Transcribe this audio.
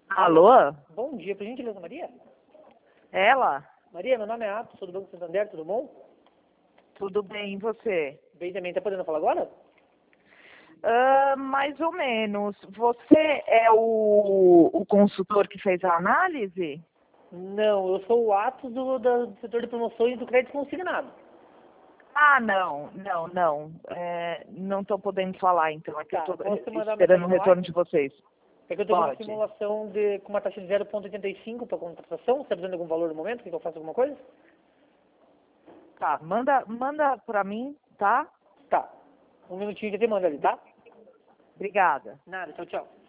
Alô? Bom dia, por gentileza, Maria? Ela? Maria, meu nome é Atos, sou do Banco Santander, tudo bom? Tudo bem, e você? Bem também, tá podendo falar agora? Mais ou menos. Você é o consultor que fez a análise? Não, eu sou o Atos do setor de promoções do crédito consignado. Ah, não. Não estou podendo falar, então. É que eu Tá, estou posso te mandar esperando o mensagem no retorno de WhatsApp? vocês. É que eu tenho uma Pode. simulação com uma taxa de 0,85 para contratação. Você está precisando de algum valor no momento? Quer que eu faça alguma coisa? Tá, manda para mim, tá? Tá. Um minutinho que eu te mando ali, tá? Obrigada. Nada, tchau, tchau.